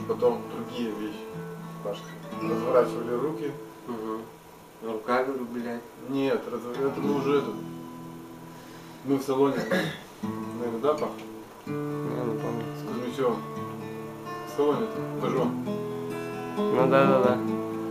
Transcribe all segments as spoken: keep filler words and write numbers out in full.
потом другие вещи. Пашка. Разворачивали руки. Угу. Руками рублять? Нет, разв... это мы уже это. Мы в салоне. Наверное, да, Паха? Я не помню. С Кузьмичевым. В салоне-то, пожжем. Ну да, да, да.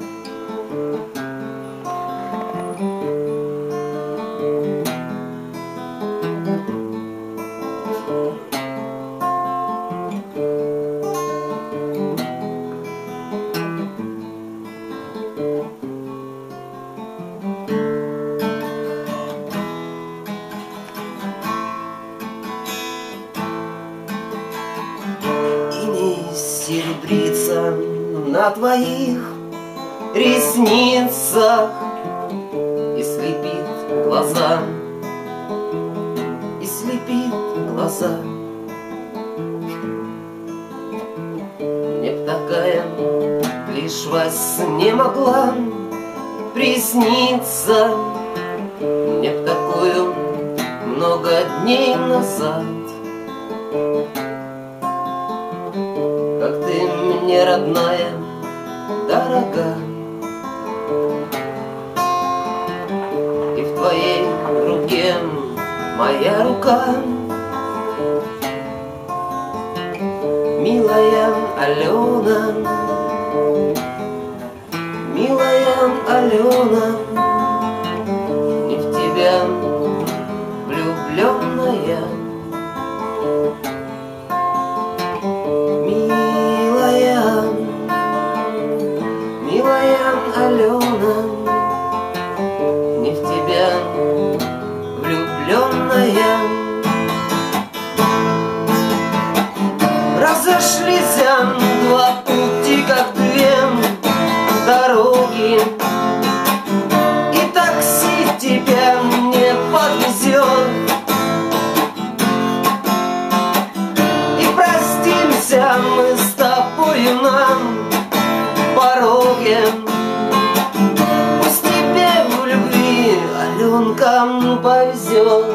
Серебрится на твоих ресницах и слепит глаза, и слепит глаза. Мне б такая лишь во сне могла присниться, мне б такую много дней назад. Как ты мне, родная, дорога, и в твоей руке моя рука, милая Алена, милая Алена, не в тебя влюбленная. Милая Алена, не в тебя влюбленная. Разошлись два пути, как две дороги, и такси тебя не подвезет. И простимся мы с тобою на пороге. Пусть тебе в любви, Аленка, повезет.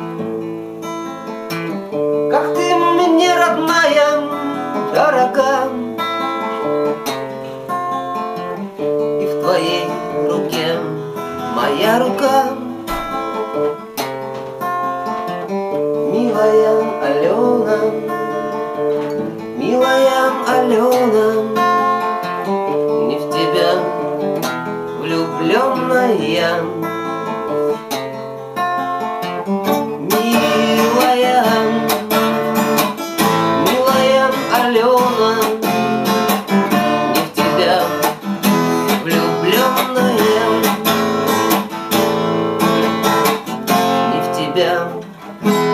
Как ты мне, родная, дорога, и в твоей руке моя рука, милая Алена, милая Алена, не в тебя влюбленная. Милая, милая Алена, не в тебя влюбленная, не в тебя.